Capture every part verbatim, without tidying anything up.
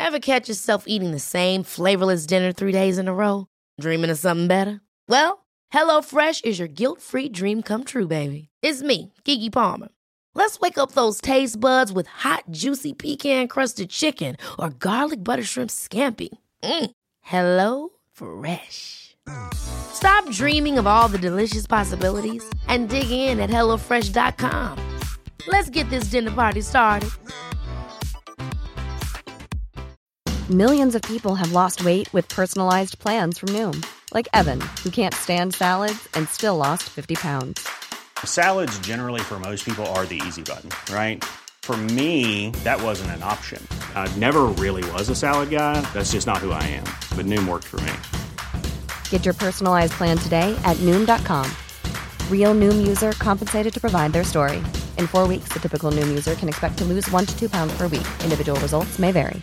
Ever catch yourself eating the same flavorless dinner three days in a row? Dreaming of something better? Well, HelloFresh is your guilt-free dream come true, baby. It's me, Keke Palmer. Let's wake up those taste buds with hot, juicy pecan-crusted chicken or garlic butter shrimp scampi. Mm. Hello Fresh. Stop dreaming of all the delicious possibilities and dig in at hello fresh dot com. Let's get this dinner party started. Millions of people have lost weight with personalized plans from Noom. Like Evan, who can't stand salads and still lost fifty pounds. Salads generally for most people are the easy button, right? For me, that wasn't an option. I never really was a salad guy. That's just not who I am. But Noom worked for me. Get your personalized plan today at Noom dot com. Real Noom user compensated to provide their story. In four weeks, the typical Noom user can expect to lose one to two pounds per week. Individual results may vary.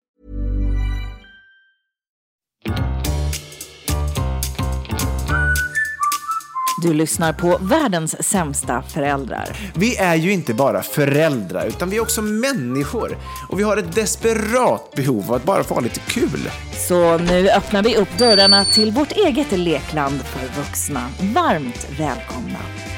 Du lyssnar på världens sämsta föräldrar. Vi är ju inte bara föräldrar, utan vi är också människor. Och vi har ett desperat behov av att bara få ha lite kul. Så nu öppnar vi upp dörrarna till vårt eget lekland för vuxna. Varmt välkomna.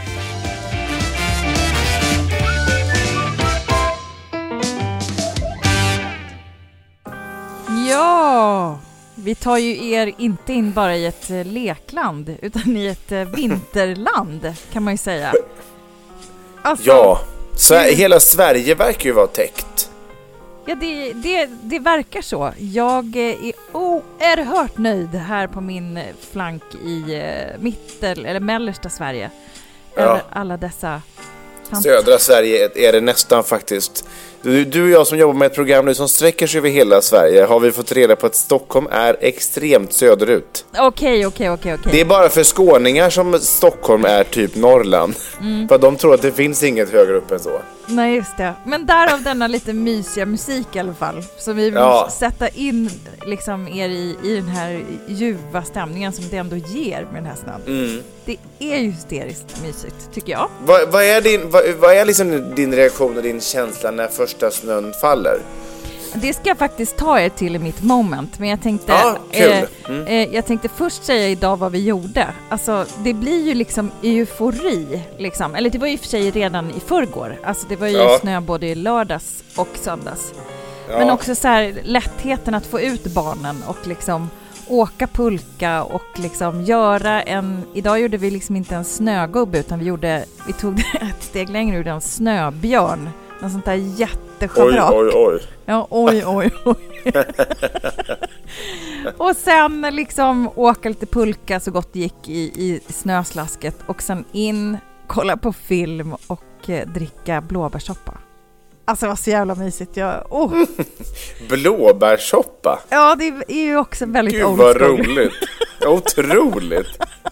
Ja, vi tar ju er inte in bara i ett lekland utan i ett vinterland, kan man ju säga. Alltså, ja, Sver- hela Sverige verkar ju vara täckt. Ja, det, det, det verkar så. Jag är oerhört nöjd här på min flank i mittel, eller mellersta Sverige. Ja. Över alla dessa... Södra Sverige är det nästan faktiskt. Du, du och jag som jobbar med ett program nu som sträcker sig över hela Sverige har vi fått reda på att Stockholm är extremt söderut. Okej, okej, okej, okej. Det är bara för skåningar som Stockholm är typ Norrland. Mm. För de tror att det finns inget högre upp än så. Nej, just det. Men därav denna lite mysiga musik i alla fall. Så vi vill ja. sätta in liksom er i, i den här ljuva stämningen som det ändå ger med den här snön. Mm. Det är ju hysteriskt mysigt, tycker jag. Vad, vad är, din, vad, vad är liksom din reaktion och din känsla när första snön faller? Det ska jag faktiskt ta er till i mitt moment. Men jag tänkte, ja, kul. Eh, mm. eh, jag tänkte först säga idag vad vi gjorde. Alltså, det blir ju liksom eufori. Liksom. Eller det var ju för sig redan i förrgår. Alltså, det var ju ja. snö både i lördags och söndags. Ja. Men också så här, lättheten att få ut barnen och liksom åka pulka och liksom göra en... Idag gjorde vi liksom inte en snögubbe utan vi gjorde... Vi tog ett steg längre ur en snöbjörn. Någon sånt där jätteschabrak. Oj, oj, oj. Ja, oj, oj, oj. Och sen liksom åka lite pulka så gott det gick i, i snöslasket. Och sen in, kolla på film och eh, dricka blåbärssoppa. Alltså det var så jävla mysigt. Jag, oh. Blåbärssoppa? Ja, det är ju också väldigt Gud vad roligt. Otroligt.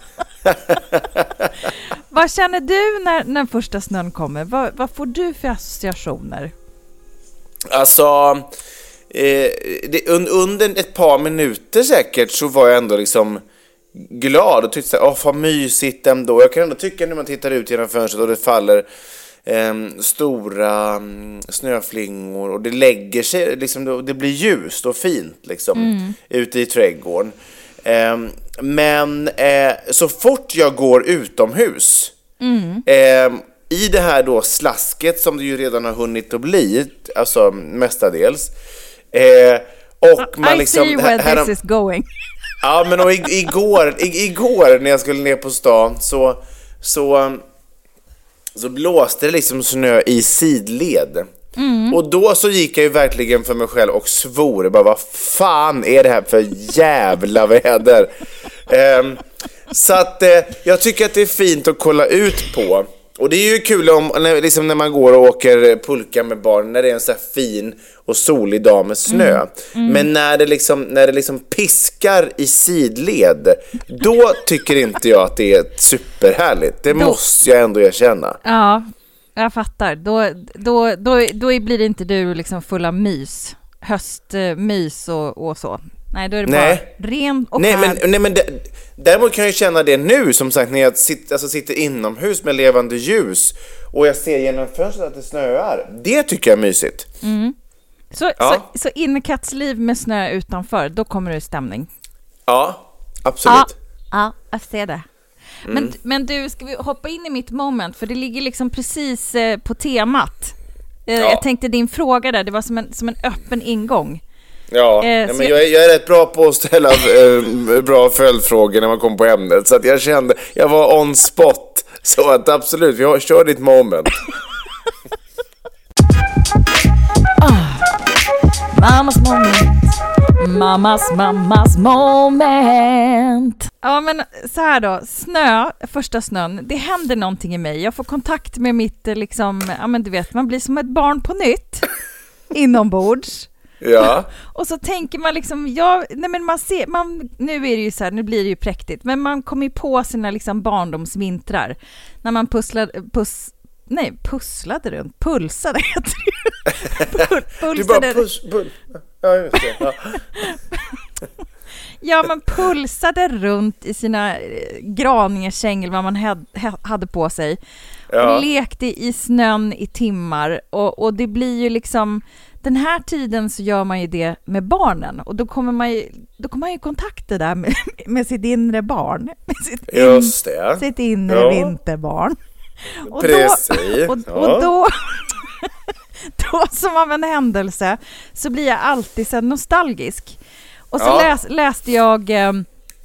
Vad känner du när, när första snön kommer? Vad, vad får du för associationer? Alltså, eh, det, un, under ett par minuter säkert så var jag ändå liksom glad och tyckte så här, åh vad mysigt ändå. Jag kan ändå tycka när man tittar ut genom fönstret och det faller eh, stora um, snöflingor och det lägger sig, liksom, det blir ljust och fint liksom, mm. ute i trädgården. Eh, men eh, så fort jag går utomhus mm. eh, i det här då slasket som det ju redan har hunnit att bli, alltså mestadels eh, och man I liksom, see where här, this is going. Ja, men och igår, igår när jag skulle ner på stan så, så, så blåste det liksom snö i sidled. Mm. Och då så gick jag ju verkligen för mig själv och svor bara, vad fan är det här för jävla väder? um, så att uh, jag tycker att det är fint att kolla ut på. Och det är ju kul om, när, liksom när man går och åker pulka med barn, när det är en så här fin och solig dag med snö. Mm. Mm. Men när det, liksom, när det liksom piskar i sidled, då tycker inte jag att det är superhärligt. Det då, måste jag ändå erkänna. Ja, jag fattar. Då, då, då, då blir det inte du liksom full av mys. Höstmys och, och så. Nej, då är det nej. bara ren och nej, men, nej, men det, däremot kan jag känna det nu, som sagt, när jag sitter, alltså, sitter inomhus med levande ljus och jag ser genom fönstret att det snöar. Det tycker jag är mysigt. Mm. Så, Ja. så, så innekattsliv med snö utanför, då kommer det stämning. Ja, absolut. Ja, ja jag ser det. Mm. Men, men du, ska vi hoppa in i mitt moment? För det ligger liksom precis eh, på temat. Eh, Ja. Jag tänkte din fråga där, det var som en, som en öppen ingång. Ja, Eh, ja så men jag- jag är, jag är rätt bra på att ställa eh, bra följdfrågor när man kommer på ämnet. Så att jag kände, jag var on spot. Så att absolut, vi har, kör ditt moment. Mammas moment. Mammas, mammas moment. Ja, men så här då. Snö, första snön. Det händer någonting i mig. Jag får kontakt med mitt, eh, liksom, ja men du vet, man blir som ett barn på nytt. Inombords. Ja, Och så tänker man liksom, ja, nej men man ser, man, nu är det ju så här, nu blir det ju präktigt, men man kommer ju på sina liksom barndomsvintrar. När man pusslade, pus, nej, pusslade runt, pulsade heter det ju. Pul, du bara pulsade. puss, pull. Ja, just det. Ja. Ja, man pulsade runt i sina eh, Graningekängel, vad man had, ha- hade på sig. Ja. Och lekte i snön i timmar. Och, och det blir ju liksom, den här tiden så gör man ju det med barnen. Och då kommer man ju, då kommer man ju i kontakt det där med, med sitt inre barn. Med sitt, Just det. sitt inre Ja. vinterbarn. Och Precis. Då, och, Ja. och då... Då som av en händelse så blir jag alltid så nostalgisk. Och så Ja. läs, läste jag, eh,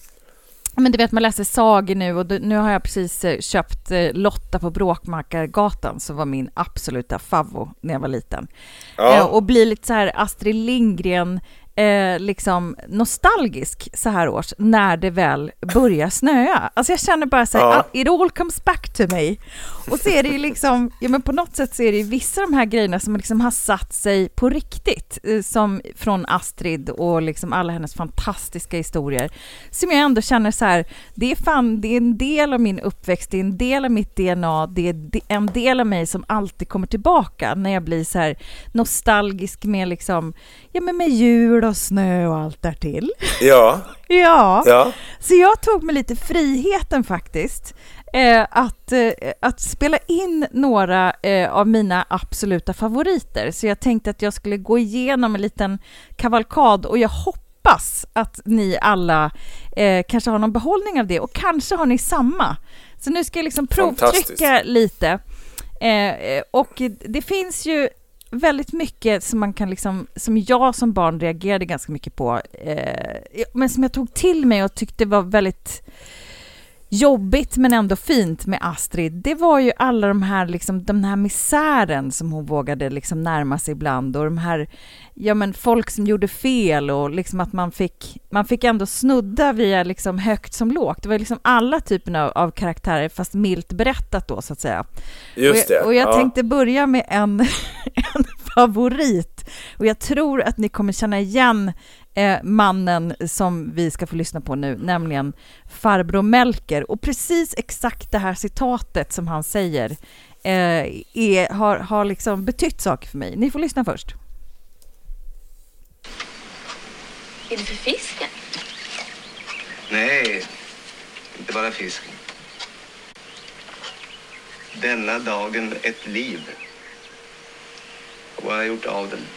men du vet man läser sagor nu och då, nu har jag precis eh, köpt eh, Lotta på Bråkmakargatan som var min absoluta favvo när jag var liten. Ja. Eh, och blir lite så här Astrid Lindgren eh, liksom nostalgisk så här års när det väl börjar snöa. Alltså jag känner bara så här, Ja. ah, it all comes back to me. Och så är det ju liksom, ja men på något sätt så är det ju vissa av de här grejerna som liksom har satt sig på riktigt, eh, som från Astrid och liksom alla hennes fantastiska historier, som jag ändå känner så här, det är fan, det är en del av min uppväxt, det är en del av mitt D N A, det är de- en del av mig som alltid kommer tillbaka när jag blir så här nostalgisk med liksom, ja men med jul och snö och allt där till. Ja, Ja. ja. Så jag tog mig lite friheten faktiskt eh, att, eh, att spela in några eh, av mina absoluta favoriter. Så jag tänkte att jag skulle gå igenom en liten kavalkad och jag hoppas att ni alla eh, kanske har någon behållning av det och kanske har ni samma. Så nu ska jag liksom provtrycka lite. Eh, och det finns ju väldigt mycket som man kan liksom, som jag som barn reagerade ganska mycket på, eh, men som jag tog till mig och tyckte var väldigt jobbigt men ändå fint med Astrid. Det var ju alla de här liksom, den här misären som hon vågade liksom närma sig ibland, och de här, ja men folk som gjorde fel, och liksom att man fick man fick ändå snudda via liksom högt som lågt. Det var liksom alla typerna av, av karaktärer, fast milt berättat då så att säga. Just och jag, det. och jag ja. tänkte börja med en, en favorit, och jag tror att ni kommer känna igen eh, mannen som vi ska få lyssna på nu, nämligen farbror Melker. Och precis exakt det här citatet som han säger eh, är, har, har liksom betytt saker för mig. Ni får lyssna först. Är det för fisken? Nej, inte bara fisken. Denna dagen ett liv. Och vad har jag gjort av den?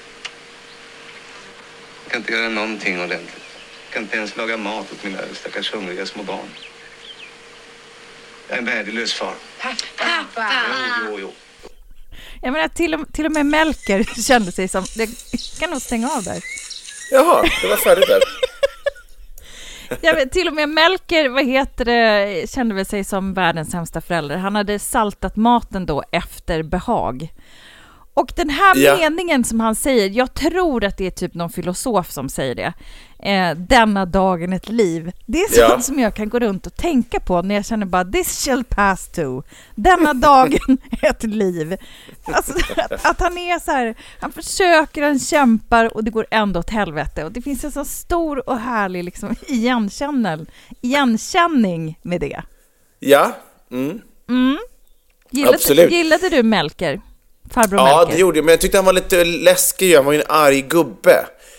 Jag kan inte göra någonting ordentligt. Jag kan inte ens laga mat åt mina stackars hungriga små barn. Jag är en värdelös far. Pappa! Jo, jo, jo. Jag menar, till och, till och med Melker kände sig som... Det kan nog stänga av där. Jaha, det var färdigt där. Jag vet, till och med Melker, vad heter det, kände väl sig som världens sämsta förälder. Han hade saltat maten då efter behag. Och den här Ja. meningen som han säger, jag tror att det är typ någon filosof som säger det. Eh, denna dagen ett liv. Det är sånt Ja. som jag kan gå runt och tänka på när jag känner bara, this shall pass too. Denna dagen ett liv. Alltså, att, att han är så här, han försöker, han kämpar och det går ändå åt helvete. Och det finns en så stor och härlig liksom igenkänning, igenkänning med det. Ja, mm. Mm. Gillade, Absolut. gillade du Melker? Farbror Ja, Melker? det gjorde jag, men jag tyckte han var lite läskig. Han var ju en arg gubbe.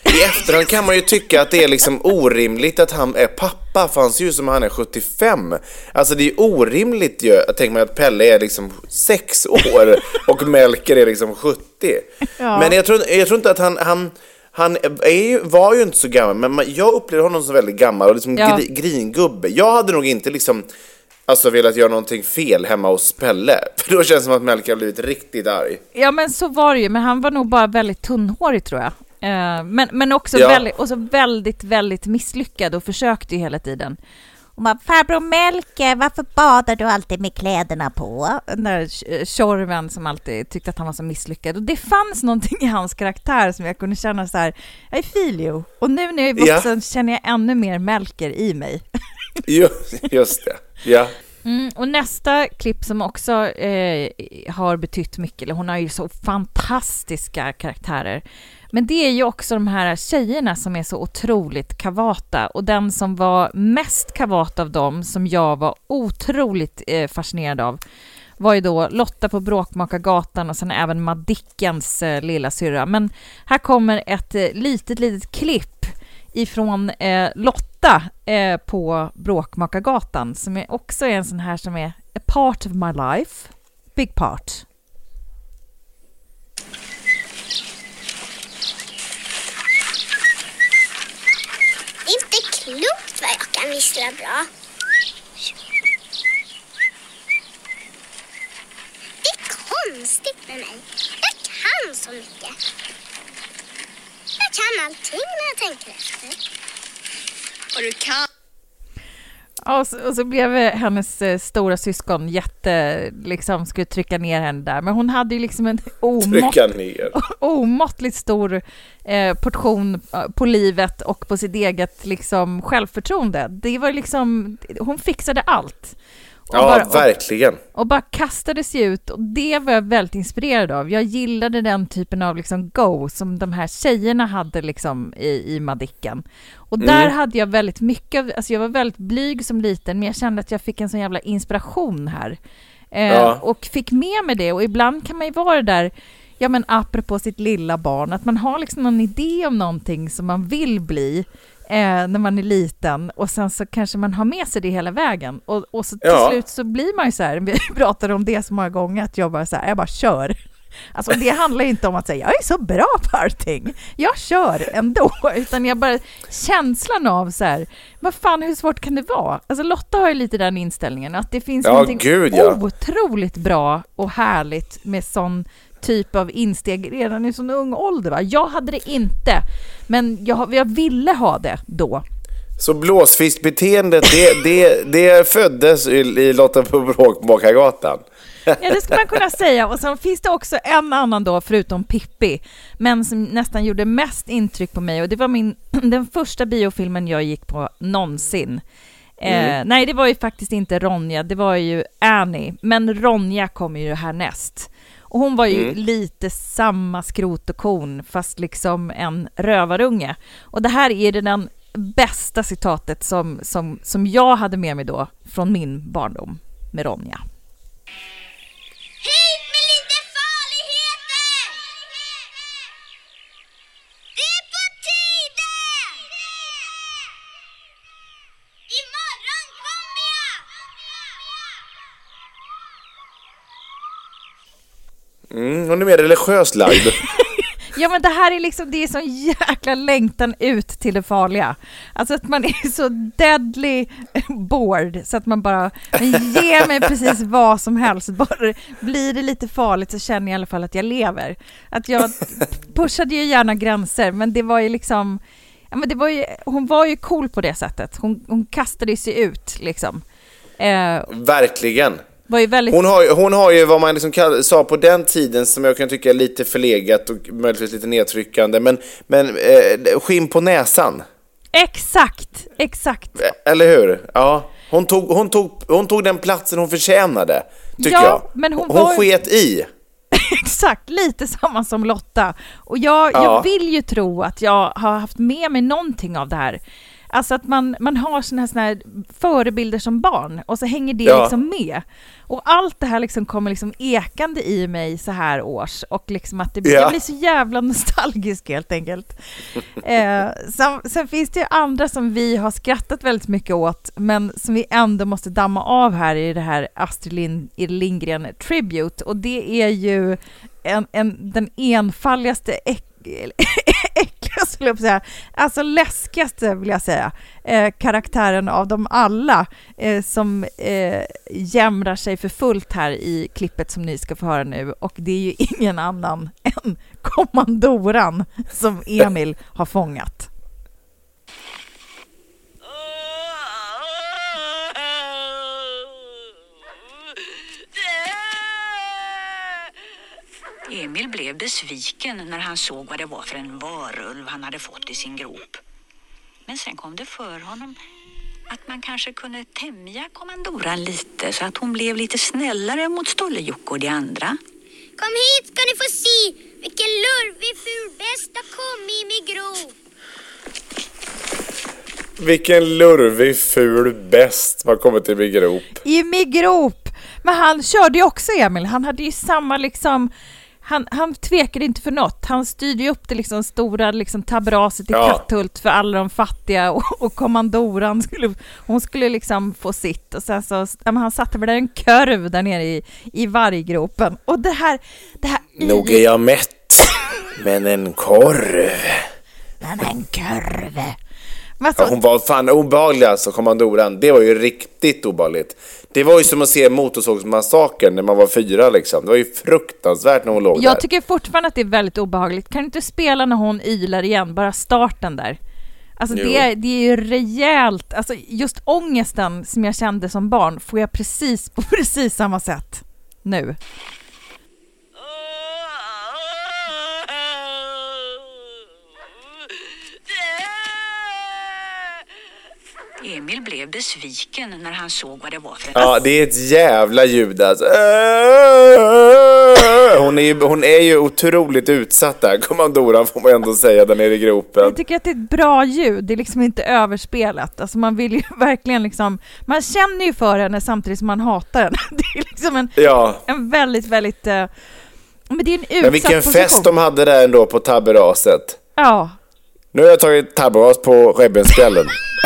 i efterhand kan man ju tycka att det är liksom orimligt att han är pappa, för han ser ju som att han är sjuttiofem. Alltså det är ju orimligt ju. Jag tänker mig att Pelle är liksom sex år och Melker är liksom sjuttio. Ja. Men jag tror, jag tror inte att han... han Han är ju, var ju inte så gammal, men man, jag upplevde honom som väldigt gammal och liksom ja. gri, gringubbe. Jag hade nog inte liksom alltså velat göra någonting fel hemma hos Pelle, för då känns det som att Melker har blivit riktigt arg. Ja, men så var det ju, men han var nog bara väldigt tunnhårig, tror jag. Uh, men, men också ja. väldigt, och så väldigt, väldigt misslyckad och försökte ju hela tiden. Och man, farbror Melker, varför badar du alltid med kläderna på? Den där tjorven som alltid tyckte att han var så misslyckad. Och det fanns någonting i hans karaktär som jag kunde känna så här, I feel you. Och nu när jag är vuxen ja. känner jag ännu mer Melker i mig. Just, just det, ja. Mm, och nästa klipp som också eh, har betytt mycket, eller hon har ju så fantastiska karaktärer. Men det är ju också de här tjejerna som är så otroligt kavata. Och den som var mest kavat av dem, som jag var otroligt eh, fascinerad av, var ju då Lotta på Bråkmakargatan och sen även Madickens eh, lilla syrra. Men här kommer ett eh, litet, litet klipp ifrån eh, Lotta eh, på Bråkmakargatan, som är också en sån här som är a part of my life. Big part. Inte klokt vad jag kan vissla bra. Det är konstigt med mig. Jag kan så mycket. Jag kan allting när jag tänker efter. Och du kan... Och så, och så blev hennes eh, stora syskon jätte, liksom, skulle trycka ner henne där. Men hon hade ju liksom en omått, omåttligt stor eh, portion på livet och på sitt eget liksom, självförtroende. Det var liksom, hon fixade allt. Och ja, bara, verkligen. Och, och bara kastade sig ut. Och det var jag väldigt inspirerad av. Jag gillade den typen av liksom go som de här tjejerna hade liksom i, i Madicken. Och där mm. hade jag väldigt mycket, alltså jag var väldigt blyg som liten, men jag kände att jag fick en sån jävla inspiration här. Eh, ja. Och fick med mig det. Och ibland kan man ju vara där, ja men apropå sitt lilla barn, att man har liksom någon idé om någonting som man vill bli eh, när man är liten, och sen så kanske man har med sig det hela vägen. Och, och så till ja. slut så blir man ju så här, vi pratar om det så många gånger, att jag bara så här, jag bara kör. Alltså det handlar inte om att säga jag är så bra på allting. Jag kör ändå, utan jag bara känslan av så här, vad fan, hur svårt kan det vara? Alltså Lotta har ju lite den inställningen att det finns ja, någonting gud, ja. otroligt bra och härligt med sån typ av insteg redan i sån ung ålder, va? Jag hade det inte, men jag, jag ville ha det då. Så blåsfiskbeteendet, det, det, det föddes i, i Lotta på Bråkmakargatan. Ja, det skulle man kunna säga. Och sen finns det också en annan då, förutom Pippi, men som nästan gjorde mest intryck på mig. Och det var min, den första biofilmen jag gick på någonsin. Mm. Eh, nej, det var ju faktiskt inte Ronja, det var ju Annie. Men Ronja kom ju härnäst. Och hon var ju mm. lite samma skrot och korn, fast liksom en rövarunge. Och det här är det den bästa citatet som, som, som jag hade med mig då från min barndom med Ronja. Hit med lite farligheter! Det är på tiden! Imorgon kommer jag! Mm, hon är mer religiös lagd. Ja, men det här är liksom, det är så jäkla längtan ut till det farliga. Alltså att man är så deadly bored så att man bara ger mig precis vad som helst. Bara blir det lite farligt så känner jag i alla fall att jag lever. Att jag pushade ju gärna gränser, men det var ju liksom, ja, men det var ju, hon var ju cool på det sättet. Hon, hon kastade sig ut liksom. Eh, Verkligen. Väldigt... Hon, har, hon har ju vad man liksom kall, sa på den tiden, som jag kan tycka är lite förlegat och möjligtvis lite nedtryckande, men, men eh, skinn på näsan. Exakt, exakt. Eller hur? Ja. Hon tog, hon tog, hon tog den platsen hon förtjänade, tycker ja, jag. Men hon hon var... sket i. Exakt, lite samma som Lotta. Och jag, ja. jag vill ju tro att jag har haft med mig någonting av det här. Alltså att man, man har såna här, såna här förebilder som barn och så hänger det Ja. liksom med. Och allt det här liksom kommer liksom ekande i mig så här års. Och liksom att det blir, Ja. jag blir så jävla nostalgisk helt enkelt. eh, sen, sen finns det ju andra som vi har skrattat väldigt mycket åt, men som vi ändå måste damma av här i det här Astrid Lind- Lindgren Tribute. Och det är ju en, en, den enfaldigaste äck äckliga, skulle jag säga. Alltså läskigaste vill jag säga. Eh, karaktären av dem alla eh, som eh, jämrar sig för fullt här i klippet som ni ska få höra nu. Och det är ju ingen annan än kommandoran som Emil har fångat. Emil blev besviken när han såg vad det var för en varulv han hade fått i sin grop. Men sen kom det för honom att man kanske kunde tämja kommandoran lite så att hon blev lite snällare mot Stolle-Jocke och de andra. Kom hit ska ni få se vilken lurvig ful bäst har kommit i min grop. Vilken lurvig ful bäst har kommit i min grop. I min grop! Men han körde ju också, Emil. Han hade ju samma liksom... Han, han tvekade inte för något. Han styrde ju upp det liksom stora liksom tabraset i Ja. Katthult för alla de fattiga och, och kommandoran skulle, hon skulle liksom få sitt. Och sen så, ja, men han satte väl där en kurv där nere i, i varggropen. Och det här... Det här Nog är jag mätt, men en korv. Men en kurv. Ja, hon var fan obehaglig alltså, kommandoran. Det var ju riktigt obehagligt. Det var ju som att se Motorsågsmassakern när man var fyra liksom. Det var ju fruktansvärt när hon låg Jag där. tycker fortfarande att det är väldigt obehagligt. Kan du inte spela när hon ylar igen? Bara starten där. Alltså det är, det är ju rejält. Alltså just ångesten som jag kände som barn får jag precis på precis samma sätt nu. Emil blev besviken när han såg vad det var för en... Ja, det är ett jävla ljud alltså. Hon är, ju, hon är ju otroligt utsatt där. Kommandoran får man ändå säga där nere i gropen. Jag tycker att det är ett bra ljud. Det är liksom inte överspelat. Alltså man vill ju verkligen liksom... Man känner ju för henne samtidigt som man hatar henne. Det är liksom en, ja. en väldigt, väldigt... Uh, men det är en utsatt Men vilken position. fest de hade där ändå på tabberaset. Ja. Nu har jag tagit tabberas på Rebbenskällen.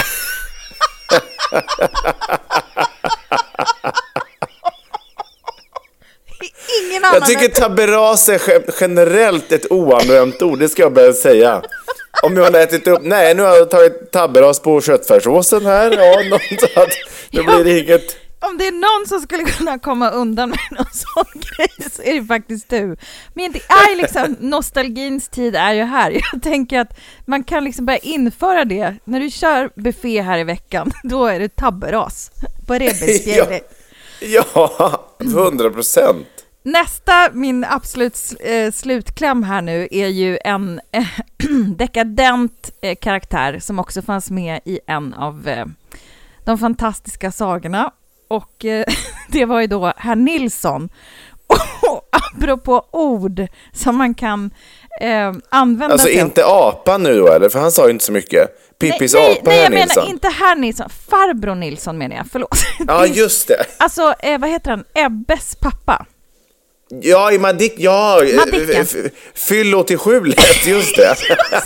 Ingen annan. Jag tycker tabberas är generellt ett oanvänt ord, det ska jag börja säga. Om jag har ätit upp, nej nu har jag tagit tabberas på köttfärssåsen här. Ja, något att, nu blir det inget. Om det är någon som skulle kunna komma undan med någon sån grej så är det faktiskt du. Men det är liksom, nostalgins tid är ju här. Jag tänker att man kan liksom börja införa det. När du kör buffé här i veckan, då är det tabberas på Rebbenskällen. Ja, ja, hundra procent. Nästa, min absolut eh, slutkläm här nu är ju en eh, dekadent eh, karaktär som också fanns med i en av eh, de fantastiska sagorna. Och eh, det var ju då herr Nilsson. Och apropå ord som man kan eh, använda Alltså sig. inte apa nu då, eller? För han sa ju inte så mycket. Pippis nej, apa, nej, herr jag Nilsson. menar inte herr Nilsson. Farbror Nilsson menar jag, förlåt. Ja, just det. Alltså, eh, vad heter han? Ebbes pappa. Ja, i Madick, ja. Madicken. F- f- Fyllo till skjulet, just det.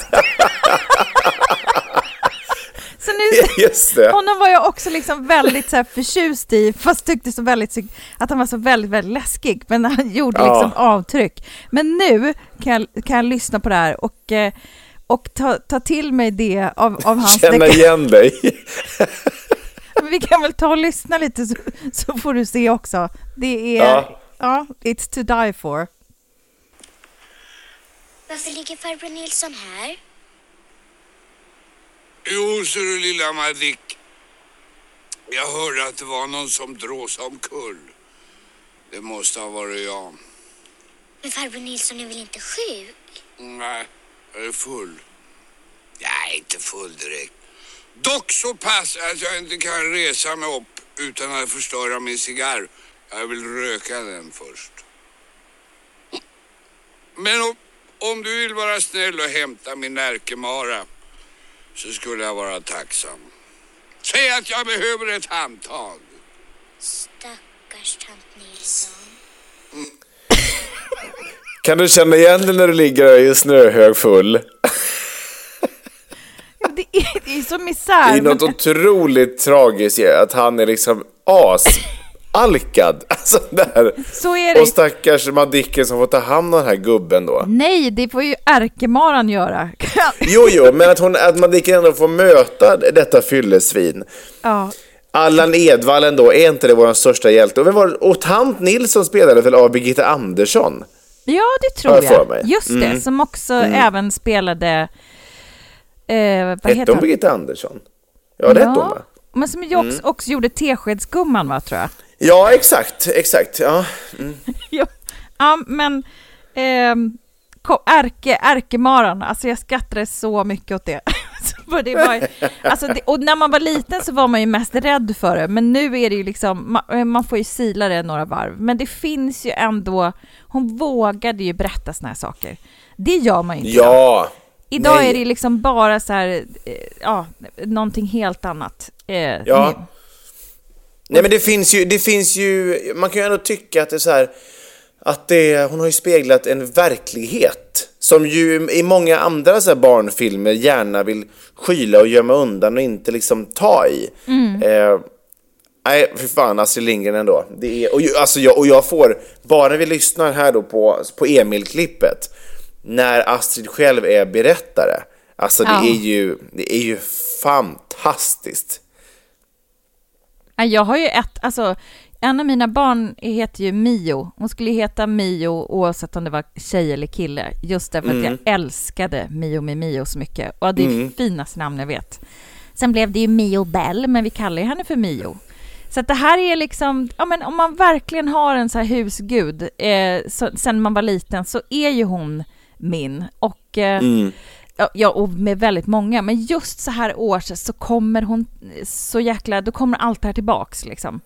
Så nu, just det. honom var jag också liksom väldigt så här förtjust i, fast tyckte så väldigt att han var så väldigt, väldigt läskig, men han gjorde liksom Ja. avtryck. Men nu kan jag, kan jag lyssna på det här och, och ta, ta till mig det av, av hans... Känna igen dig. Vi kan väl ta och lyssna lite så, så får du se också. Det är... Ja. Ja, it's to die for. Varför ligger farbror Nilsson här? Jo, så du lilla Madick. Jag hörde att det var någon som drås omkull. Det måste ha varit jag. Men farbror Nilsson är väl inte sjuk? Nej, jag är full. Jag är inte full direkt. Dock så pass att jag inte kan resa mig upp utan att förstöra min cigarr. Jag vill röka den först. Men om, om du vill vara snäll och hämta min närkemara så skulle jag vara tacksam. Säg att jag behöver ett handtag. Stackars tant Nilsson. Kan du känna igen det när du ligger där i snöhög full? Det är, det är så misär. Det är något men... otroligt tragiskt att han är liksom asalkad. Alltså där. Så är det. Och stackars Madicken som får ta hand om den här gubben då. Nej, det får ju ärkemaran göra. Jo, jo, men att, hon, att Madicken ändå får möta detta fyllesvin. Ja. Allan Edwall då, är inte det vår största hjälte? Och, vem var, och tant Nilsson spelade väl av Birgitta Andersson? Ja, det tror jag. jag. Just det, mm. som också mm. även spelade... Eh, vad hette heter hon Birgitta Andersson? Ja, det ja. hette hon, va? Men som också, mm. också gjorde Teskedsgumman, va, tror jag. Ja, exakt, exakt, ja. Mm. ja, ja, men eh, ärke, ärkemaran, alltså jag skrattade så mycket åt det. det var, alltså det, och när man var liten så var man ju mest rädd för det, men nu är det ju liksom, man, man får ju sila det några varv. Men det finns ju ändå, hon vågade ju berätta såna här saker. Det gör man ju inte. Ja. Idag Nej. är det liksom bara så här, ja, någonting helt annat. Eh, ja. Nu. Nej, men det finns ju, det finns ju, man kan ju ändå tycka att det är så här, att det, hon har ju speglat en verklighet som ju i många andra så här barnfilmer gärna vill skyla och gömma undan och inte liksom ta i. Mm. Eh, nej, för fan, Astrid Lindgren ändå. Det är, och, alltså jag, och jag får, bara när vi lyssnar här då på, på Emil-klippet, när Astrid själv är berättare. Alltså det, ja. är, ju, det är ju fantastiskt. Jag har ju ett, alltså en av mina barn heter ju Mio. Hon skulle heta Mio oavsett om det var tjej eller kille. Just därför mm. att jag älskade Mio med Mio så mycket. Och det är mm. finaste namn jag vet. Sen blev det ju Mio Bell, men vi kallar henne för Mio. Så att det här är liksom, ja, men om man verkligen har en så här husgud eh, så, sen man var liten, så är ju hon min. Och eh, mm. ja, och med väldigt många. Men just så här års så kommer hon så jäkla, då kommer allt här tillbaks liksom.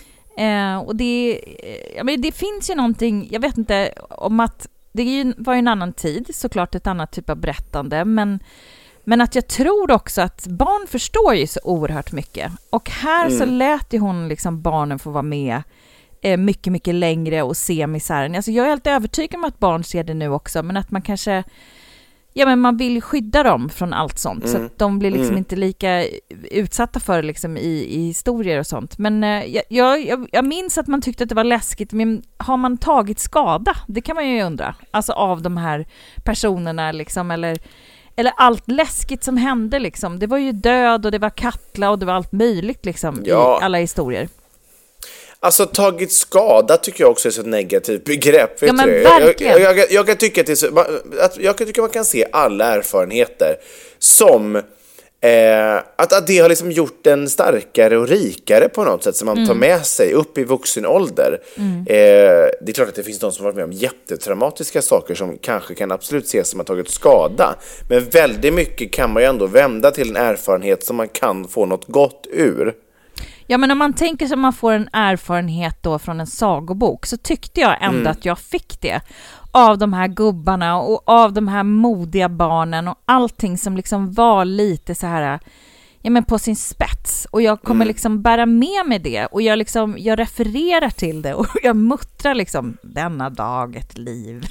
Eh, och det, ja, men det finns ju någonting, jag vet inte om att det är ju, var ju en annan tid, såklart ett annat typ av berättande, men, men att jag tror också att barn förstår ju så oerhört mycket. Och här mm. så lät ju hon liksom barnen få vara med eh, mycket, mycket längre och se misären. Alltså jag är helt övertygad om att barn ser det nu också, men att man kanske, ja, men man vill skydda dem från allt sånt mm. så att de blir liksom mm. inte lika utsatta för liksom i, i historier och sånt. Men eh, jag, jag, jag minns att man tyckte att det var läskigt, men har man tagit skada? Det kan man ju undra. Alltså av de här personerna liksom, eller, eller allt läskigt som hände liksom. Det var ju död och det var Katla och det var allt möjligt liksom ja. i alla historier. Alltså tagit skada tycker jag också är så ett negativt begrepp. Vet ja, men du? verkligen. Jag, jag, jag, kan tycka att, det är så, att jag kan tycka man kan se alla erfarenheter som eh, att, att det har liksom gjort en starkare och rikare på något sätt som man mm. tar med sig upp i vuxen ålder. Mm. Eh, det är klart att det finns de som varit med om jättetraumatiska saker som kanske kan absolut ses som att ha tagit skada. Men väldigt mycket kan man ju ändå vända till en erfarenhet som man kan få något gott ur. Ja, men om man tänker sig att man får en erfarenhet då från en sagobok, så tyckte jag ändå mm. att jag fick det av de här gubbarna och av de här modiga barnen och allting som liksom var lite så här, ja, men på sin spets. Och jag kommer mm. liksom bära med mig det och jag liksom, jag refererar till det och jag muttrar liksom, denna dag ett liv.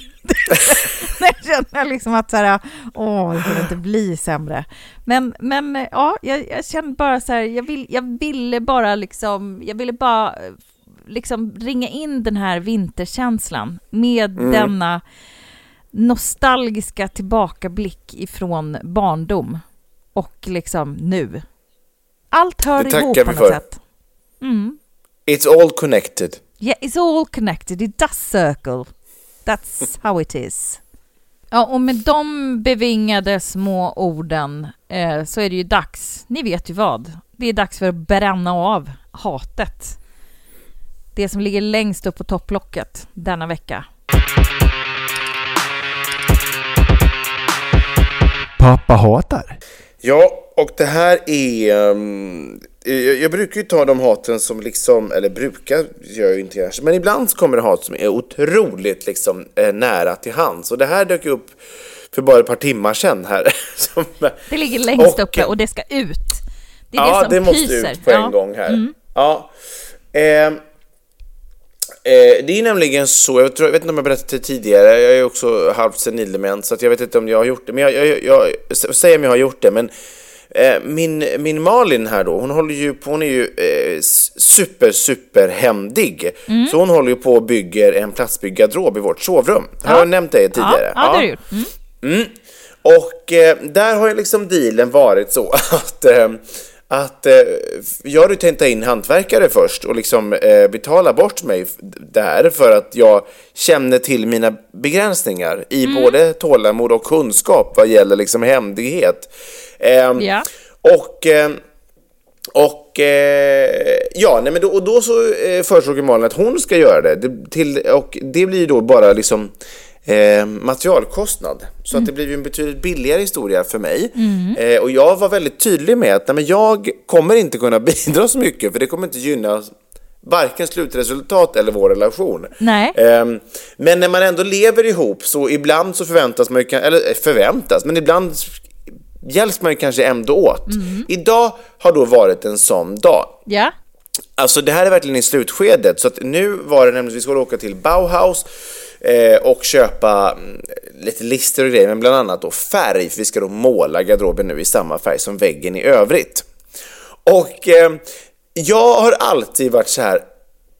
Jag känner liksom att så här, åh, det får inte bli sämre. Men, men ja, jag, jag känner bara så här, jag, vill, jag ville bara liksom, jag ville bara liksom ringa in den här vinterkänslan med mm. denna nostalgiska tillbakablick ifrån barndom och liksom nu. Allt hör ihop på något för. sätt. Mm. It's all connected. Yeah, it's all connected. It does circle. That's how it is. Ja, och med de bevingade små orden eh, så är det ju dags, ni vet ju vad, det är dags för att bränna av hatet. Det som ligger längst upp på topplocket denna vecka. Pappa hatar. Ja, och det här är... Um, jag, jag brukar ju ta de haten som liksom... Eller brukar, gör jag ju inte kanske. Men ibland kommer det hat som är otroligt liksom, eh, nära till hands. Och det här dök upp för bara ett par timmar sedan här. Som, det ligger längst och, uppe och det ska ut. Det är ja, det som det måste pyser. ut på en ja. gång här. Mm. Ja. Eh, Eh, det är nämligen så, jag, tror, jag vet inte om jag berättade det tidigare, jag är också halvt senildement så att jag vet inte om jag har gjort det, men jag, jag, jag, jag säger om jag har gjort det, men eh, min, min Malin här då, hon håller ju på, hon är ju eh, super, super händig, mm. så hon håller ju på och bygger en platsbyggardrob i vårt sovrum. Ja. Har jag nämnt det tidigare? Ja, ja, det har du gjort. Mm. Mm. Och eh, där har ju liksom dealen varit så att eh, att eh, jag hade tänkt ta in hantverkare först och liksom eh, betala bort mig där för att jag känner till mina begränsningar i mm. både tålamod och kunskap vad gäller liksom händighet. Eh, ja. Och eh, och eh, ja, nej men då, och då så eh, föreslog Malin att hon ska göra det, det till, och det blir då bara liksom Eh, materialkostnad. Så mm. att det blir ju en betydligt billigare historia för mig. Mm. Eh, och jag var väldigt tydlig med att nej, men jag kommer inte kunna bidra så mycket, för det kommer inte gynna varken slutresultat eller vår relation. Nej. Eh, men när man ändå lever ihop så ibland så förväntas man ju, eller förväntas, men ibland hjälps man ju kanske ändå åt. Mm. Idag har då varit en sån dag. Ja. Alltså det här är verkligen i slutskedet, så att nu var det nämligen att vi skulle åka till Bauhaus Eh, och köpa mm, lite lister och grejer, men bland annat då färg, för vi ska då måla garderoben nu i samma färg som väggen i övrigt. Och eh, jag har alltid varit så här,